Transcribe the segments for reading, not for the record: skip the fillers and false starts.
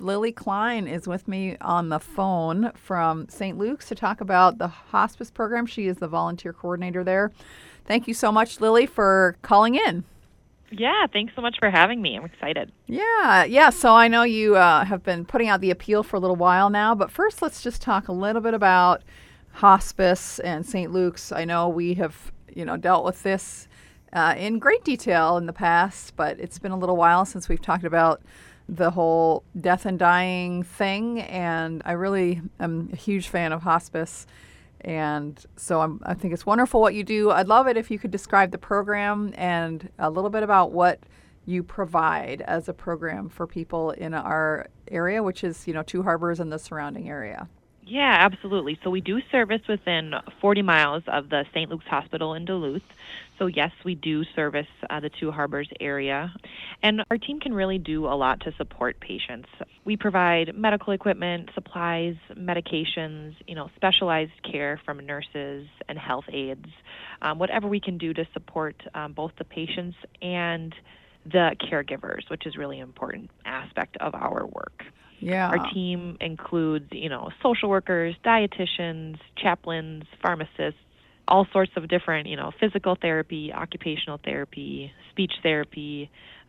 Lily Klein is with me on the phone from St. Luke's to talk about the hospice program. She is the volunteer coordinator there. Thank you so much, Lily, for calling in. Yeah, thanks so much for having me. I'm excited. Yeah. So I know you have been putting out the appeal for a little while now, but first let's just talk a little bit about hospice and St. Luke's. I know we have, dealt with this in great detail in the past, but it's been a little while since we've talked about the whole death and dying thing, and I really am a huge fan of hospice. And so I think it's wonderful what you do. I'd love it if you could describe the program and a little bit about what you provide as a program for people in our area, which is, Two Harbors and the surrounding area. Yeah, absolutely. So we do service within 40 miles of the St. Luke's Hospital in Duluth. So yes, we do service the Two Harbors area. And our team can really do a lot to support patients. We provide medical equipment, supplies, medications, specialized care from nurses and health aides, whatever we can do to support both the patients and the caregivers, which is really an important aspect of our work. Yeah. Our team includes, social workers, dietitians, chaplains, pharmacists, all sorts of different, physical therapy, occupational therapy, speech therapy.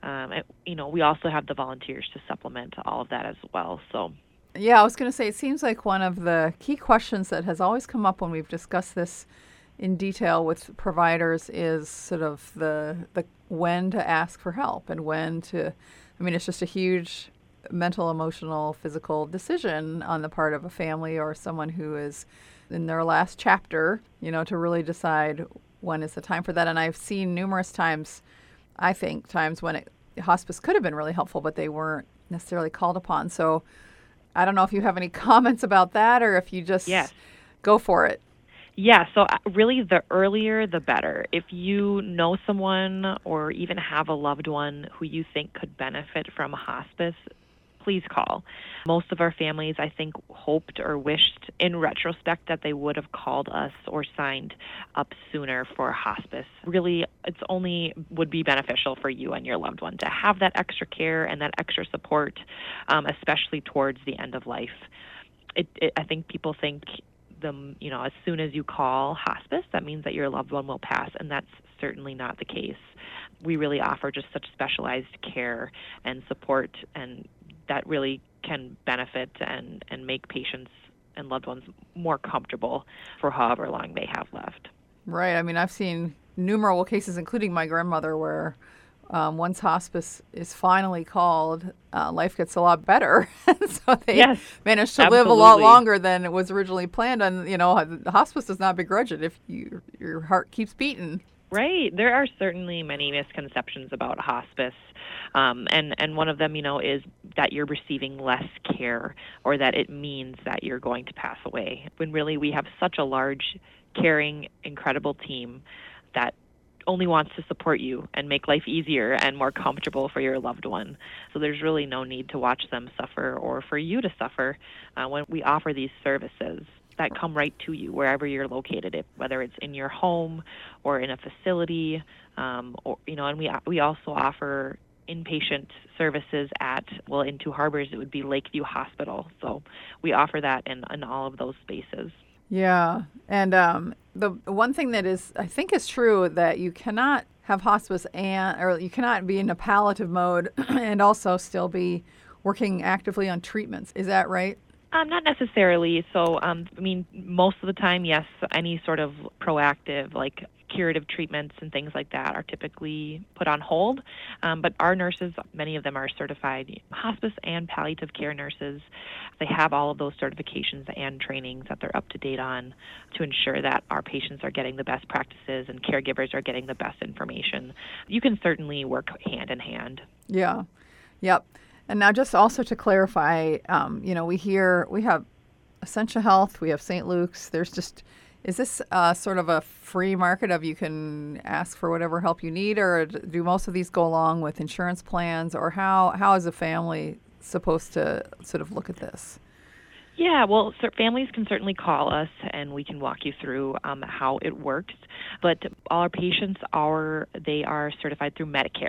We also have the volunteers to supplement all of that as well. So, yeah, I was going to say, it seems like one of the key questions that has always come up when we've discussed this in detail with providers is sort of the when to ask for help and when to. It's just a huge mental, emotional, physical decision on the part of a family or someone who is in their last chapter, to really decide when is the time for that. And I've seen numerous times, I think, times when hospice could have been really helpful, but they weren't necessarily called upon. So I don't know if you have any comments about that or if you just go for it. Yeah, so really the earlier the better. If you know someone or even have a loved one who you think could benefit from hospice, please call. Most of our families, I think, hoped or wished in retrospect that they would have called us or signed up sooner for hospice. Really, it's only would be beneficial for you and your loved one to have that extra care and that extra support, especially towards the end of life. I think people think as soon as you call hospice, that means that your loved one will pass, and that's certainly not the case. We really offer just such specialized care and support, and that really can benefit and make patients and loved ones more comfortable for however long they have left. Right. I've seen innumerable cases, including my grandmother, where once hospice is finally called, life gets a lot better. So they manage to live a lot longer than it was originally planned. And, the hospice does not begrudge it if your heart keeps beating. Right. There are certainly many misconceptions about hospice. And one of them, is that you're receiving less care or that it means that you're going to pass away. When really we have such a large, caring, incredible team that only wants to support you and make life easier and more comfortable for your loved one. So there's really no need to watch them suffer or for you to suffer when we offer these services that come right to you wherever you're located, whether it's in your home or in a facility, and we also offer inpatient services in Two Harbors, it would be Lakeview Hospital. So we offer that in all of those spaces. Yeah. And the one thing that I think is true, that you cannot have hospice or you cannot be in a palliative mode and also still be working actively on treatments. Is that right? Not necessarily. So, most of the time, yes, any sort of proactive, like curative treatments and things like that are typically put on hold. But our nurses, many of them are certified hospice and palliative care nurses. They have all of those certifications and trainings that they're up to date on to ensure that our patients are getting the best practices and caregivers are getting the best information. You can certainly work hand in hand. Yeah. Yep. And now just also to clarify, we have Essentia Health, we have St. Luke's. Is this sort of a free market of you can ask for whatever help you need, or do most of these go along with insurance plans, or how is a family supposed to sort of look at this? Yeah, well, families can certainly call us and we can walk you through how it works. But all our patients are certified through Medicare.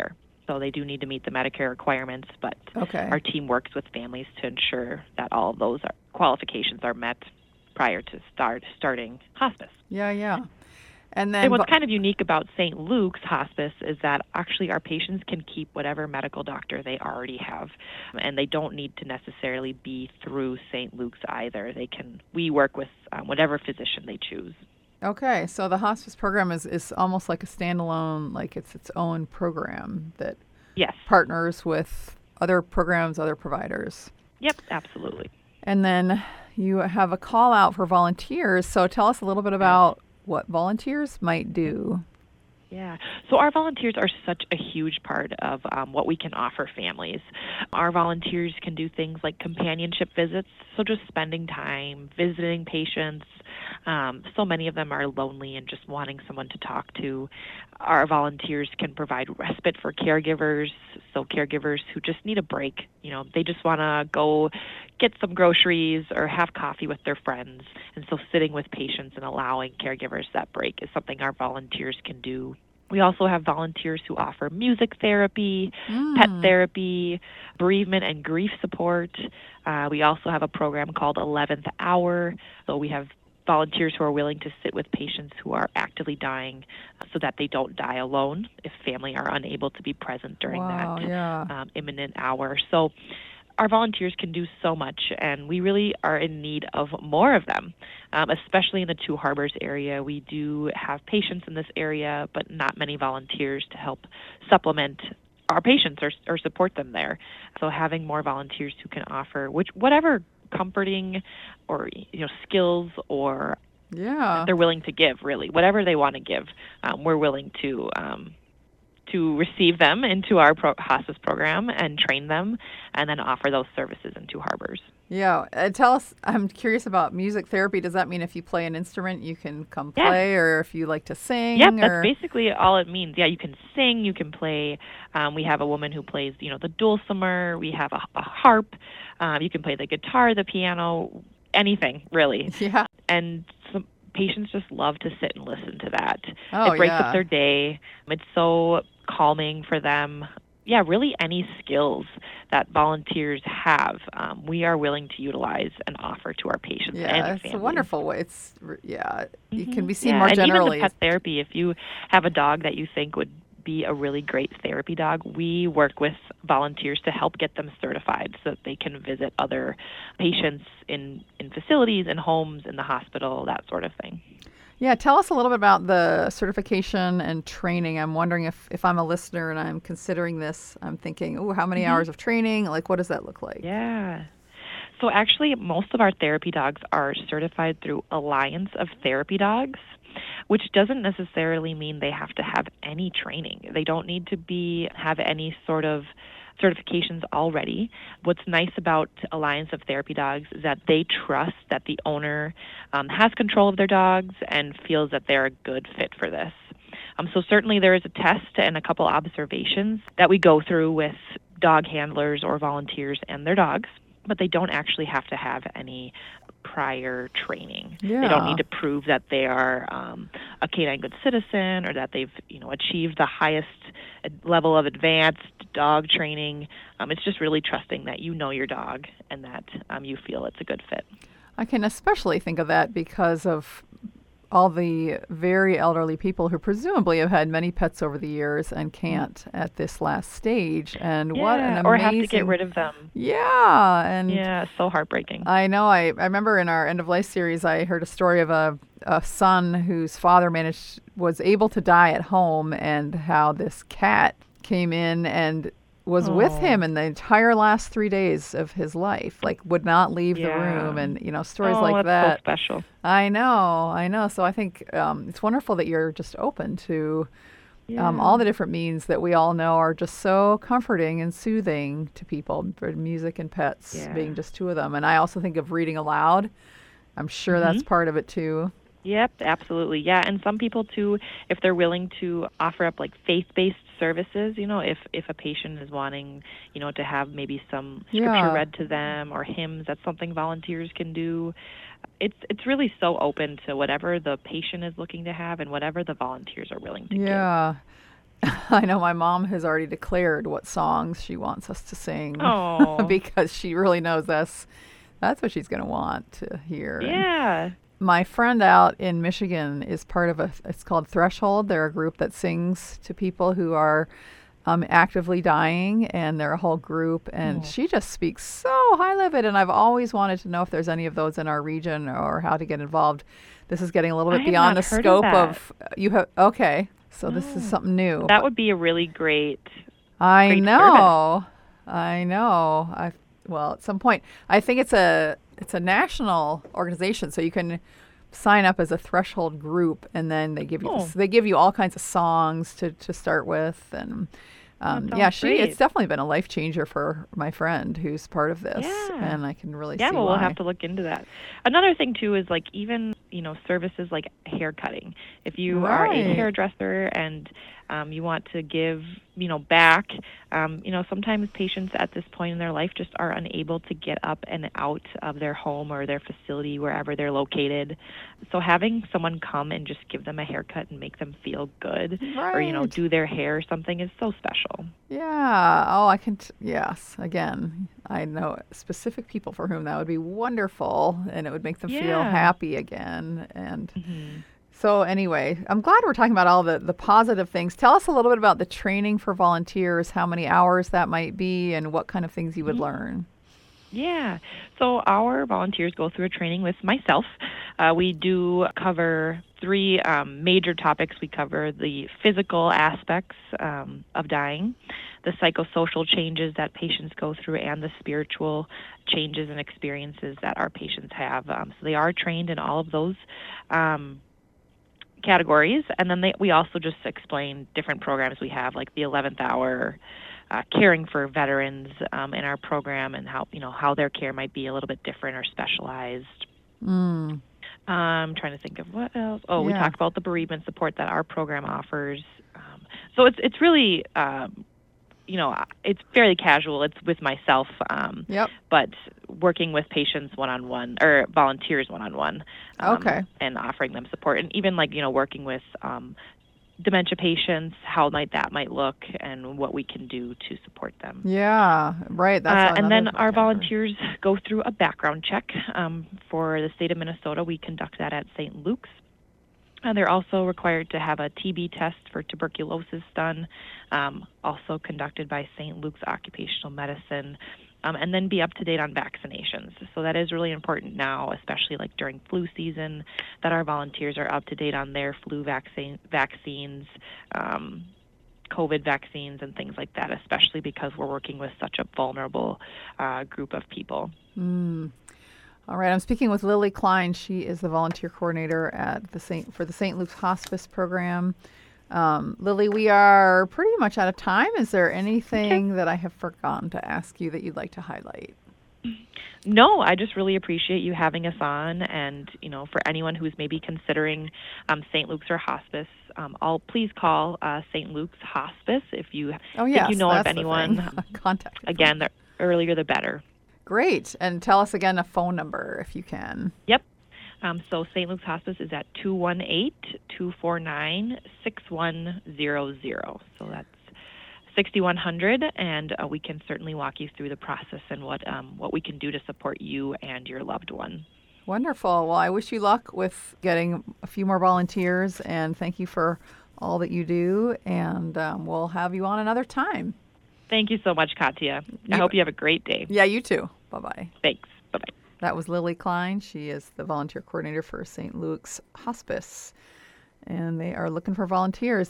So they do need to meet the Medicare requirements, but Okay. our team works with families to ensure that all of those qualifications are met prior to starting hospice. Yeah, yeah. And And then, what's kind of unique about St. Luke's Hospice is that actually our patients can keep whatever medical doctor they already have, and they don't need to necessarily be through St. Luke's either. We work with whatever physician they choose. okay, so the hospice program is almost like a standalone, like it's its own program that Yes. partners with other programs, other providers. Yep, absolutely. And then you have a call out for volunteers. So tell us a little bit about what volunteers might do. Yeah. So our volunteers are such a huge part of what we can offer families. Our volunteers can do things like companionship visits, so just spending time visiting patients. So many of them are lonely and just wanting someone to talk to. Our volunteers can provide respite for caregivers, so caregivers who just need a break. They just want to go get some groceries or have coffee with their friends. And so sitting with patients and allowing caregivers that break is something our volunteers can do. We also have volunteers who offer music therapy, pet therapy, bereavement and grief support. We also have a program called 11th Hour. So we have volunteers who are willing to sit with patients who are actively dying so that they don't die alone if family are unable to be present during that imminent hour. So our volunteers can do so much, and we really are in need of more of them, especially in the Two Harbors area. We do have patients in this area, but not many volunteers to help supplement our patients or support them there. So having more volunteers who can offer whatever comforting or skills or that they're willing to give, really, whatever they want to give, we're willing to receive them into our hospice program and train them and then offer those services in Two Harbors. Yeah. Tell us, I'm curious about music therapy. Does that mean if you play an instrument, you can come play, or if you like to sing? Yep, that's basically all it means. Yeah, you can sing, you can play. We have a woman who plays, the dulcimer. We have a harp. You can play the guitar, the piano, anything, really. Yeah. And some patients just love to sit and listen to that. Oh, it breaks up their day. It's so calming for them. Yeah, really any skills that volunteers have, we are willing to utilize and offer to our patients and families. It's a wonderful way. It can be seen more and generally. Even with pet therapy, if you have a dog that you think would be a really great therapy dog, we work with volunteers to help get them certified so that they can visit other patients in facilities, in homes, in the hospital, that sort of thing. Yeah, tell us a little bit about the certification and training. I'm wondering if I'm a listener and I'm considering this, I'm thinking, how many hours of training? Like, what does that look like? Yeah. So actually, most of our therapy dogs are certified through Alliance of Therapy Dogs, which doesn't necessarily mean they have to have any training. They don't need to have any sort of certifications already. What's nice about Alliance of Therapy Dogs is that they trust that the owner has control of their dogs and feels that they're a good fit for this. So certainly there is a test and a couple observations that we go through with dog handlers or volunteers and their dogs, but they don't actually have to have any prior training. Yeah. They don't need to prove that they are a canine good citizen or that they've achieved the highest level of advanced dog training. It's just really trusting that you know your dog and that you feel it's a good fit. I can especially think of that because of all the very elderly people who presumably have had many pets over the years and can't at this last stage. And what an amazing... or have to get rid of them. Yeah. And yeah, so heartbreaking. I know. I remember in our End of Life series, I heard a story of a son whose father was able to die at home, and how this cat came in and was with him in the entire last 3 days of his life, like would not leave the room, and stories like that. So special. I know. So I think it's wonderful that you're just open to all the different means that we all know are just so comforting and soothing to people. For music and pets being just two of them, and I also think of reading aloud. I'm sure that's part of it too. Yep, absolutely. Yeah, and some people too, if they're willing to offer up like faith-based services, if a patient is wanting, to have maybe some scripture read to them or hymns, that's something volunteers can do. It's really so open to whatever the patient is looking to have and whatever the volunteers are willing to give. Yeah. I know my mom has already declared what songs she wants us to sing Oh, because she really knows that's what she's going to want to hear. And yeah. my friend out in Michigan is part of it's called Threshold. They're a group that sings to people who are actively dying, and they're a whole group, and Oh. she just speaks so highly of it, and I've always wanted to know if there's any of those in our region or how to get involved. This is getting a little I bit have beyond not the heard of scope that. of you have okay, so this is No. something new. That but would be a really great I great service. know. I know. Well, at some point, I think it's a national organization, so you can sign up as a Threshold group, and then they give you Oh. they give you all kinds of songs to start with, and That yeah, sounds great. it's definitely been a life changer for my friend who's part of this, Yeah. and I can really Yeah, see well, we'll why. have to look into that. Another thing too is like even services like hair cutting. If you are a Right. hairdresser and you want to give back, sometimes patients at this point in their life just are unable to get up and out of their home or their facility wherever they're located. So having someone come and just give them a haircut and make them feel good, or Right. do their hair or something is so special. Yeah. Oh, I can. Yes. Again, I know specific people for whom that would be wonderful, and it would make them feel Yeah. happy again. And Hmm. so, anyway, I'm glad we're talking about all the positive things. Tell us a little bit about the training for volunteers, how many hours that might be, and what kind of things you would learn. Yeah. So our volunteers go through a training with myself. We do cover three major topics. We cover the physical aspects of dying, the psychosocial changes that patients go through, and the spiritual changes and experiences that our patients have. So they are trained in all of those categories. And then we also just explain different programs we have, like the 11th hour, caring for veterans in our program, and how their care might be a little bit different or specialized. Mm. I'm trying to think of what else. Oh, we Yeah. talk about the bereavement support that our program offers. So it's really it's fairly casual. It's with myself, Yep. but working with patients one-on-one or volunteers one-on-one, Okay. and offering them support, and even working with dementia patients, how that might look, and what we can do to support them. Yeah. Right. That's And then another our category. volunteers go through a background check. For the state of Minnesota, we conduct that at St. Luke's. They're also required to have a TB test for tuberculosis done, also conducted by St. Luke's Occupational Medicine, and then be up to date on vaccinations. So that is really important now, especially like during flu season, that our volunteers are up to date on their flu vaccines, COVID vaccines, and things like that, especially because we're working with such a vulnerable group of people. Mm. All right, I'm speaking with Lily Klein. She is the volunteer coordinator at for the St. Luke's Hospice Program. Lily, we are pretty much out of time. Is there anything that I have forgotten to ask you that you'd like to highlight? No, I just really appreciate you having us on, and for anyone who's maybe considering St. Luke's or hospice, please call St. Luke's Hospice if you Oh, think yes, you know of that's the anyone. thing. Contact information. Again, the earlier the better. Great. And tell us again a phone number if you can. Yep. So St. Luke's Hospice is at 218-249-6100. So that's 6100, and we can certainly walk you through the process and what we can do to support you and your loved one. Wonderful. Well, I wish you luck with getting a few more volunteers, and thank you for all that you do. And we'll have you on another time. Thank you so much, Katya. I hope you have a great day. Yeah, you too. Bye-bye. Thanks. Bye-bye. That was Lily Klein. She is the volunteer coordinator for St. Luke's Hospice, and they are looking for volunteers.